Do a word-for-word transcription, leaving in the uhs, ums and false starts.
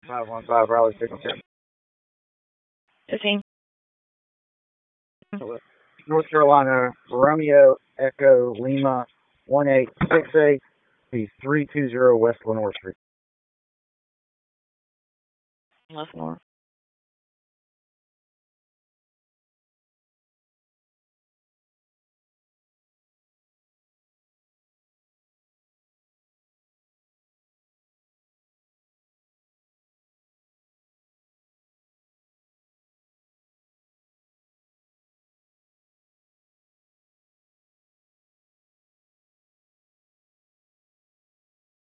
five one five Raleigh Signal Check. fifteen. North Carolina, Romeo Echo Lima one eight six eight, be three two zero West Lenore Street. Lenore.